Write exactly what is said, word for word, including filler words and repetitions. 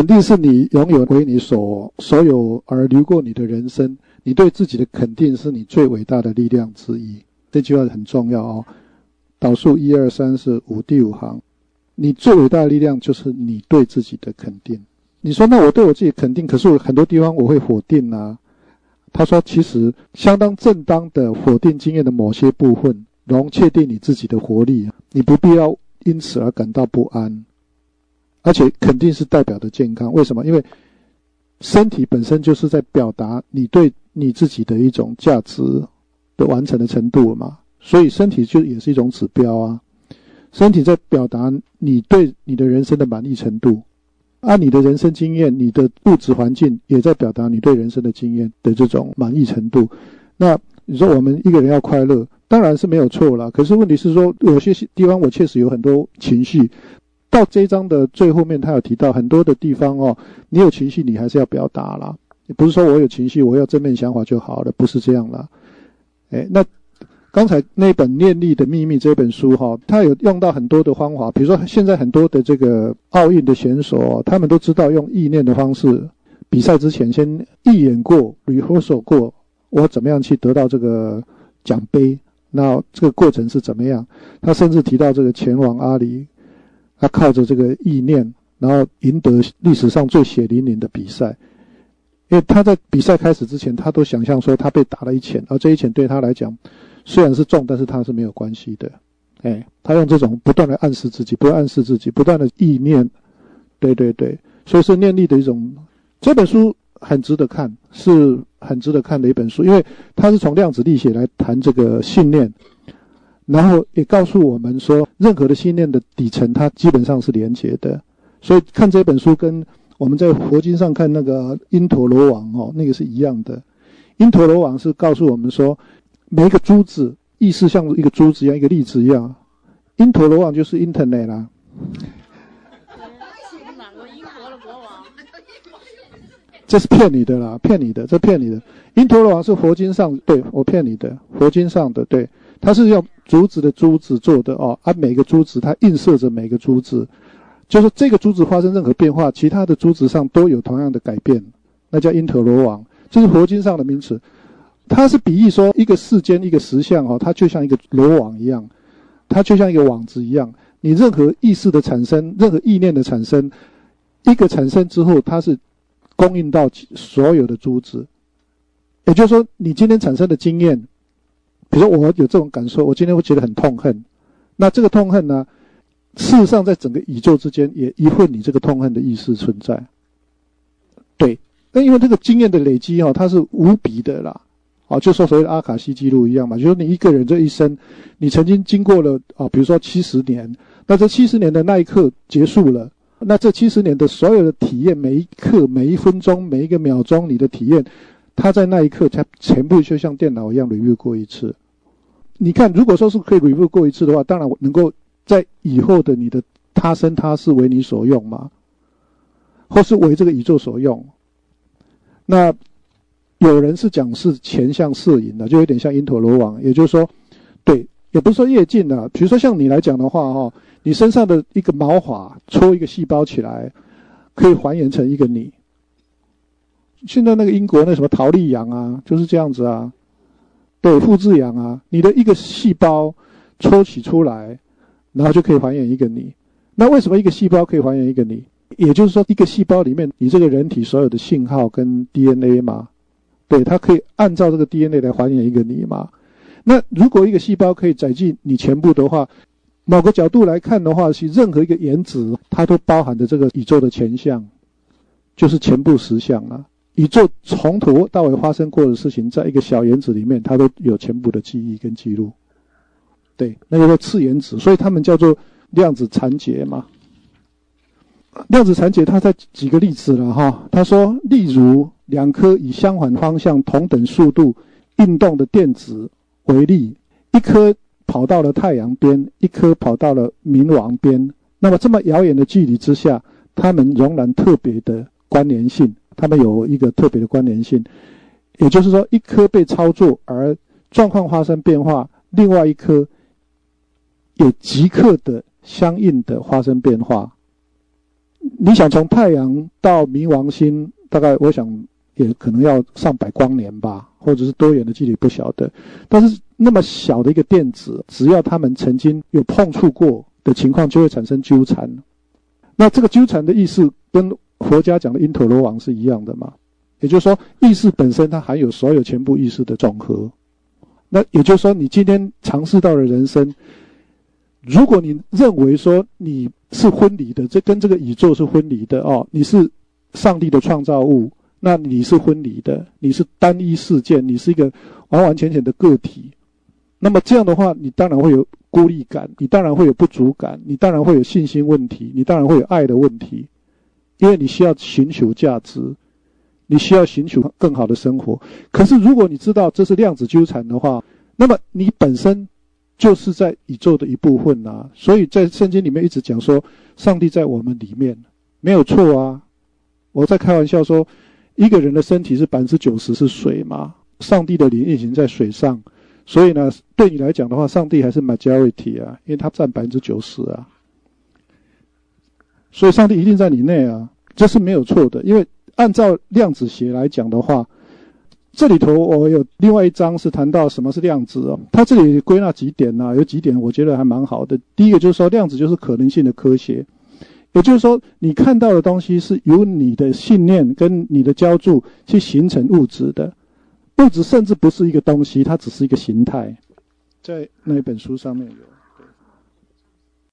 定是你拥有为你所所有而流过你的人生，你对自己的肯定是你最伟大的力量之一。这句话很重要哦。导数一二三四五第五行，你最伟大的力量就是你对自己的肯定。你说那我对我自己肯定，可是我很多地方我会否定啊。他说其实相当正当的否定经验的某些部分，容确定你自己的活力，你不必要因此而感到不安。而且肯定是代表的健康，为什么？因为身体本身就是在表达你对你自己的一种价值的完成的程度嘛，所以身体就也是一种指标啊。身体在表达你对你的人生的满意程度，按你的人生经验，你的物质环境也在表达你对人生的经验的这种满意程度。那你说我们一个人要快乐，当然是没有错啦，可是问题是说有些地方我确实有很多情绪。到这一章的最后面，他有提到很多的地方哦，你有情绪你还是要表达啦，也不是说我有情绪我要正面想法就好了，不是这样啦。诶，那刚才那本《念力的秘密》这本书哈，他有用到很多的方法，比如说现在很多的这个奥运的选手，他们都知道用意念的方式，比赛之前先预演过 rehearsal 过，我怎么样去得到这个奖杯，那这个过程是怎么样。他甚至提到这个前王阿里，他靠着这个意念，然后赢得历史上最血淋淋的比赛。因为他在比赛开始之前，他都想象说他被打了一拳，而这一拳对他来讲虽然是重，但是他是没有关系的。哎，他用这种不断的暗示自己，不断暗示自己，不断的意念，对对对，所以是念力的一种。这本书很值得看，是很值得看的一本书，因为它是从量子力学来谈这个信念。然后也告诉我们说，任何的信念的底层它基本上是连结的。所以看这本书跟我们在佛经上看那个因陀罗网哦，那个是一样的。因陀罗网是告诉我们说，每一个珠子意识像一个珠子一样，一个粒子一样。因陀罗网就是 Internet 啦。这是骗你的啦，骗你的，这骗你的。因陀罗网是佛经上，对，我骗你的，佛经上的，对。它是用竹子的珠子做的哦，啊，每个珠子它映射着每个珠子，就是这个珠子发生任何变化，其他的珠子上都有同样的改变，那叫因陀罗网，这是佛经上的名词。它是比喻说一个世间一个实相哦，它就像一个罗网一样，它就像一个网子一样，你任何意识的产生，任何意念的产生，一个产生之后，它是供应到所有的珠子。也就是说，你今天产生的经验，比如说我有这种感受，我今天会觉得很痛恨，那这个痛恨呢，事实上在整个宇宙之间也一份你这个痛恨的意识存在。对，那因为这个经验的累积哦，它是无比的啦，哦，就说所谓的阿卡西记录一样嘛，就是你一个人这一生，你曾经经过了啊，比如说七十年，那这七十年的那一刻结束了，那这七十年的所有的体验，每一刻、每一分钟、每一个秒钟，你的体验。他在那一刻才全部就像电脑一样 review 过一次。你看，如果说是可以 review 过一次的话，当然能够在以后的你的他生他世为你所用嘛，或是为这个宇宙所用。那有人是讲是前向摄影的，就有点像因陀罗网，也就是说，对，也不是说越近的，比如说像你来讲的话哈，你身上的一个毛发抽一个细胞起来，可以还原成一个你。现在那个英国那什么陶丽羊啊，就是这样子啊，对，复制羊啊，你的一个细胞抽取出来，然后就可以还原一个你。那为什么一个细胞可以还原一个你？也就是说，一个细胞里面你这个人体所有的信号跟 D N A 嘛，对，它可以按照这个 D N A 来还原一个你嘛。那如果一个细胞可以载进你全部的话，某个角度来看的话，是任何一个原子它都包含着这个宇宙的全相，就是全部实相啊。宇宙从头到尾发生过的事情，在一个小原子里面，它都有全部的记忆跟记录。对，那个叫次原子，所以他们叫做量子缠结嘛。量子缠结，它在举个例子了哈。他说，例如两颗以相反方向、同等速度运动的电子为例，一颗跑到了太阳边，一颗跑到了冥王边。那么这么遥远的距离之下，它们仍然特别的关联性。它们有一个特别的关联性，也就是说，一颗被操作而状况发生变化，另外一颗也即刻的相应的发生变化。 你想从太阳到冥王星，大概我想也可能要上百光年吧，或者是多远的距离不晓得。但是那么小的一个电子，只要它们曾经有碰触过的情况，就会产生纠缠。那这个纠缠的意识跟佛家讲的因陀罗网是一样的嘛？也就是说，意识本身它含有所有全部意识的总和。那也就是说，你今天尝试到的人生，如果你认为说你是分离的，这跟这个宇宙是分离的哦，你是上帝的创造物，那你是分离的，你是单一事件，你是一个完完全全的个体。那么这样的话，你当然会有孤立感，你当然会有不足感，你当然会有信心问题，你当然会有爱的问题，因为你需要寻求价值，你需要寻求更好的生活。可是如果你知道这是量子纠缠的话，那么你本身就是在宇宙的一部分啊。所以在圣经里面一直讲说，上帝在我们里面，没有错啊。我在开玩笑说，一个人的身体是百分之九十是水嘛，上帝的灵运行在水上，所以呢，对你来讲的话，上帝还是 majority 啊，因为他占百分之九十啊。所以上帝一定在你内啊，这是没有错的。因为按照量子学来讲的话，这里头我有另外一章是谈到什么是量子哦。它这里归纳几点啊，有几点我觉得还蛮好的。第一个就是说，量子就是可能性的科学，也就是说，你看到的东西是由你的信念跟你的浇筑去形成物质的。物质甚至不是一个东西，它只是一个形态。在那一本书上面有。